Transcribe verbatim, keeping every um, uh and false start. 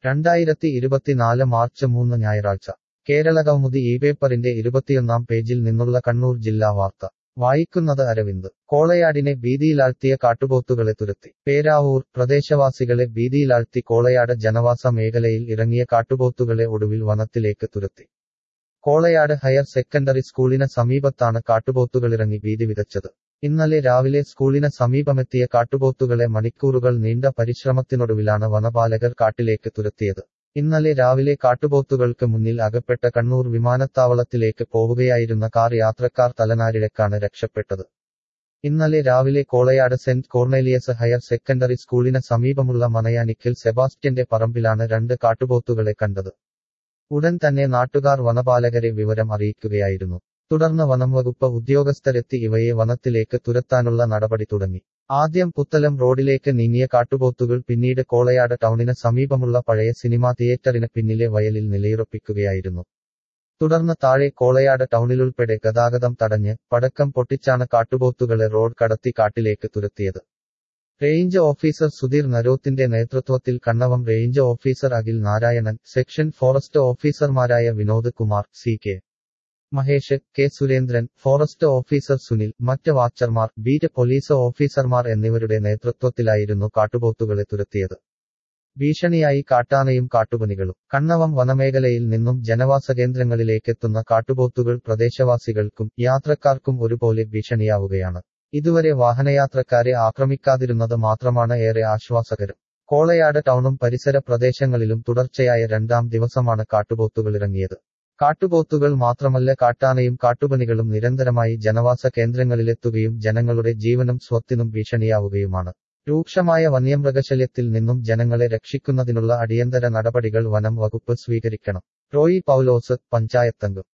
രണ്ടായിരത്തി ഇരുപത്തിനാല് മാർച്ച് മൂന്ന് ഞായറാഴ്ച കേരളകൗമുദി ഈ പേപ്പറിന്റെ ഇരുപത്തിയൊന്നാം പേജിൽ നിന്നുള്ള കണ്ണൂർ ജില്ലാ വാർത്ത വായിക്കുന്നത് അരവിന്ദ്. കോളയാടിനെ ഭീതിയിലാഴ്ത്തിയ കാട്ടുപോത്തുകളെ തുരത്തി. പേരാവൂർ. പ്രദേശവാസികളെ ഭീതിയിലാഴ്ത്തി കോളയാട് ജനവാസ മേഖലയിൽ ഇറങ്ങിയ കാട്ടുപോത്തുകളെ ഒടുവിൽ വനത്തിലേക്ക് തുരത്തി. കോളയാട് ഹയർ സെക്കൻഡറി സ്കൂളിന് സമീപത്താണ് കാട്ടുപോത്തുകളിറങ്ങി ഭീതി വിതച്ചത്. ഇന്നലെ രാവിലെ സ്കൂളിന് സമീപമെത്തിയ കാട്ടുപോത്തുകളെ മണിക്കൂറുകൾ നീണ്ട പരിശ്രമത്തിനൊടുവിലാണ് വനപാലകർ കാട്ടിലേക്ക് തുരത്തിയത്. ഇന്നലെ രാവിലെ കാട്ടുപോത്തുകൾക്ക് മുന്നിൽ അകപ്പെട്ട കണ്ണൂർ വിമാനത്താവളത്തിലേക്ക് പോവുകയായിരുന്ന കാർ യാത്രക്കാർ തലനാരിഴക്കാണ് രക്ഷപ്പെട്ടത്. ഇന്നലെ രാവിലെ Kolayad Saint Cornelius Higher Secondary സ്കൂളിന് സമീപമുള്ള മനയാനിക്കൽ സെബാസ്റ്റ്യന്റെ പറമ്പിലാണ് രണ്ട് കാട്ടുപോത്തുകളെ കണ്ടത്. ഉടൻ തന്നെ നാട്ടുകാർ വനപാലകരെ വിവരം അറിയിക്കുകയായിരുന്നു. തുടർന്ന് വനംവകുപ്പ് ഉദ്യോഗസ്ഥരെത്തി ഇവയെ വനത്തിലേക്ക് തുരത്താനുള്ള നടപടി തുടങ്ങി. ആദ്യം പുത്തലം റോഡിലേക്ക് നീങ്ങിയ കാട്ടുപോത്തുകൾ പിന്നീട് കോളയാട് ടൗണിന് സമീപമുള്ള പഴയ സിനിമാ തിയേറ്ററിന് പിന്നിലെ വയലിൽ നിലയുറപ്പിക്കുകയായിരുന്നു. തുടർന്ന് താഴെ കോളയാട് ടൗണിലുൾപ്പെടെ ഗതാഗതം തടഞ്ഞ് പടക്കം പൊട്ടിച്ചാണ് കാട്ടുപോത്തുകളെ റോഡ് കടത്തി കാട്ടിലേക്ക് തുരത്തിയത്. റേഞ്ച് ഓഫീസർ സുധീർ നരോത്തിന്റെ നേതൃത്വത്തിൽ Kannavam range officer Akhil Narayanan, section forest ഓഫീസർമാരായ Vinod Kumar, C K Mahesh, K Surendran, forest officer Sunil, മറ്റ് വാച്ചർമാർ, ബീറ്റ് പോലീസ് ഓഫീസർമാർ എന്നിവരുടെ നേതൃത്വത്തിലായിരുന്നു കാട്ടുപോത്തുകളെ തുരത്തിയത്. ഭീഷണിയായി കാട്ടാനയും കാട്ടുപന്നികളും. കണ്ണവം വനമേഖലയിൽ നിന്നും ജനവാസ കേന്ദ്രങ്ങളിലേക്കെത്തുന്ന കാട്ടുപോത്തുകൾ പ്രദേശവാസികൾക്കും യാത്രക്കാർക്കും ഒരുപോലെ ഭീഷണിയാവുകയാണ്. ഇതുവരെ വാഹനയാത്രക്കാരെ ആക്രമിക്കാതിരുന്നത് മാത്രമാണ് ഏറെ ആശ്വാസകരം. കോളയാട് ടൗണും പരിസര പ്രദേശങ്ങളിലും തുടർച്ചയായ രണ്ടാം ദിവസമാണ് കാട്ടുപോത്തുകളിറങ്ങിയത്. കാട്ടുപോത്തുകൾ മാത്രമല്ല, കാട്ടാനയും കാട്ടുപന്നികളും നിരന്തരമായി ജനവാസ കേന്ദ്രങ്ങളിലെത്തുകയും ജനങ്ങളുടെ ജീവനും സ്വത്തിനും ഭീഷണിയാവുകയുമാണ്. രൂക്ഷമായ വന്യമൃഗശല്യത്തിൽ നിന്നും ജനങ്ങളെ രക്ഷിക്കുന്നതിനുള്ള അടിയന്തര നടപടികൾ വനം വകുപ്പ് സ്വീകരിക്കണം. റോയി പൗലോസ്, പഞ്ചായത്തംഗം.